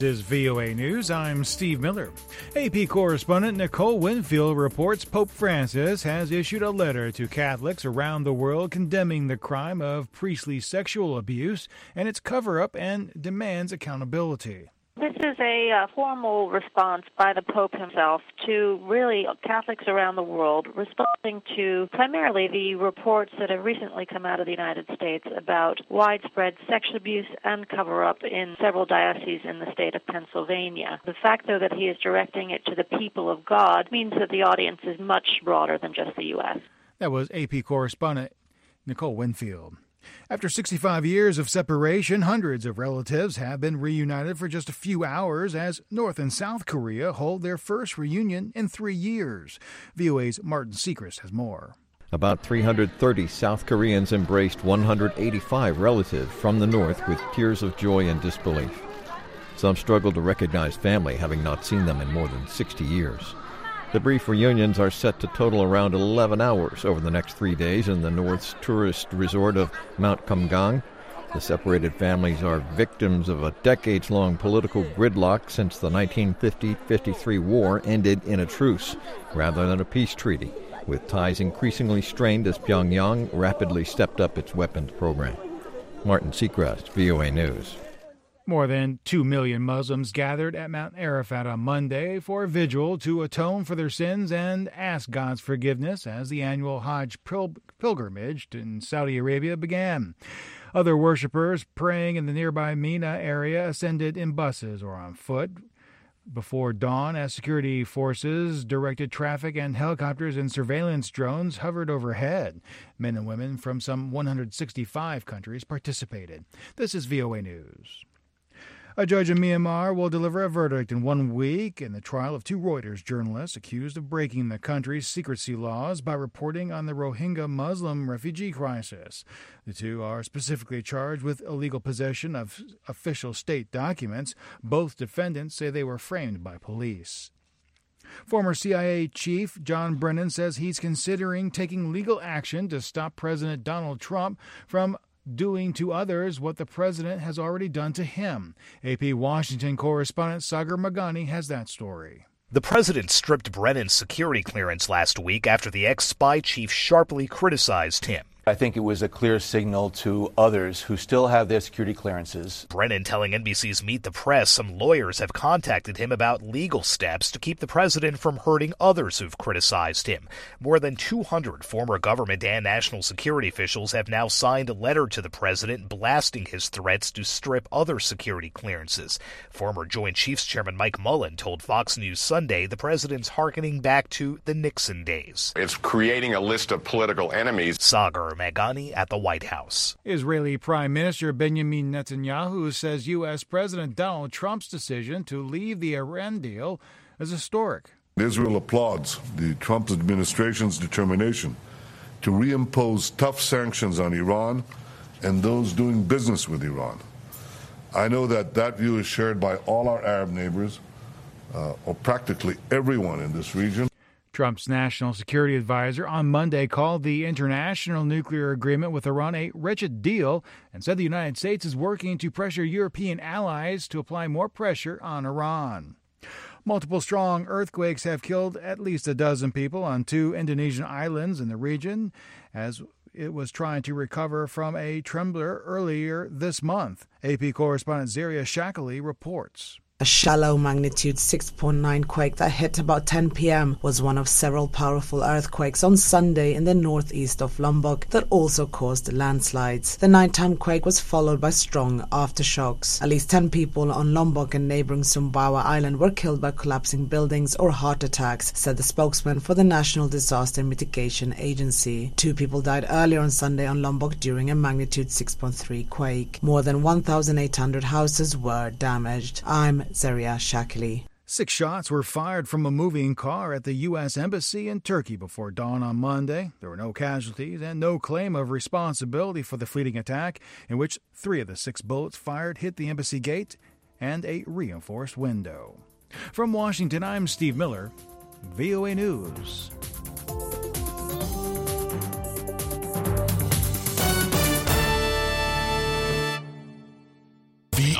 This is VOA News. I'm Steve Miller. AP correspondent Nicole Winfield reports Pope Francis has issued a letter to Catholics around the world condemning the crime of priestly sexual abuse and its cover-up and demands accountability. This is a formal response by the Pope himself to really Catholics around the world, responding to primarily the reports that have recently come out of the United States about widespread sexual abuse and cover-up in several dioceses in the state of Pennsylvania. The fact, though, that he is directing it to the people of God means that the audience is much broader than just the U.S. That was AP correspondent Nicole Winfield. After 65 years of separation, hundreds of relatives have been reunited for just a few hours as North and South Korea hold their first reunion in 3 years. VOA's Martin Sechrest has more. About 330 South Koreans embraced 185 relatives from the North with tears of joy and disbelief. Some struggled to recognize family, having not seen them in more than 60 years. The brief reunions are set to total around 11 hours over the next 3 days in the North's tourist resort of Mount Kumgang. The separated families are victims of a decades-long political gridlock since the 1950-53 war ended in a truce rather than a peace treaty, with ties increasingly strained as Pyongyang rapidly stepped up its weapons program. Martin Sechrest, VOA News. More than 2 million Muslims gathered at Mount Arafat on Monday for a vigil to atone for their sins and ask God's forgiveness as the annual Hajj pilgrimage in Saudi Arabia began. Other worshippers praying in the nearby Mina area ascended in buses or on foot before dawn as security forces directed traffic and helicopters and surveillance drones hovered overhead. Men and women from some 165 countries participated. This is VOA News. A judge in Myanmar will deliver a verdict in 1 week in the trial of 2 Reuters journalists accused of breaking the country's secrecy laws by reporting on the Rohingya Muslim refugee crisis. The 2 are specifically charged with illegal possession of official state documents. Both defendants say they were framed by police. Former CIA chief John Brennan says he's considering taking legal action to stop President Donald Trump from doing to others what the president has already done to him. AP Washington correspondent Sagar Magani has that story. The president stripped Brennan's security clearance last week after the ex-spy chief sharply criticized him. I think it was a clear signal to others who still have their security clearances. Brennan telling NBC's Meet the Press some lawyers have contacted him about legal steps to keep the president from hurting others who've criticized him. More than 200 former government and national security officials have now signed a letter to the president blasting his threats to strip other security clearances. Former Joint Chiefs Chairman Mike Mullen told Fox News Sunday the president's hearkening back to the Nixon days. It's creating a list of political enemies. Sagar Magani at the White House. Israeli Prime Minister Benjamin Netanyahu says U.S. President Donald Trump's decision to leave the Iran deal is historic. Israel applauds the Trump administration's determination to reimpose tough sanctions on Iran and those doing business with Iran. I know that view is shared by all our Arab neighbors, or practically everyone in this region. Trump's national security advisor on Monday called the international nuclear agreement with Iran a wretched deal and said the United States is working to pressure European allies to apply more pressure on Iran. Multiple strong earthquakes have killed at least a dozen people on 2 Indonesian islands in the region as it was trying to recover from a trembler earlier this month. AP correspondent Zaria Shakali reports. A shallow magnitude 6.9 quake that hit about 10 p.m. was one of several powerful earthquakes on Sunday in the northeast of Lombok that also caused landslides. The nighttime quake was followed by strong aftershocks. At least 10 people on Lombok and neighboring Sumbawa Island were killed by collapsing buildings or heart attacks, said the spokesman for the National Disaster Mitigation Agency. 2 people died earlier on Sunday on Lombok during a magnitude 6.3 quake. More than 1,800 houses were damaged. I'm Zaria Shakili. 6 shots were fired from a moving car at the U.S. Embassy in Turkey before dawn on Monday. There were no casualties and no claim of responsibility for the fleeting attack, in which 3 of the 6 bullets fired hit the embassy gate and a reinforced window. From Washington, I'm Steve Miller, VOA News.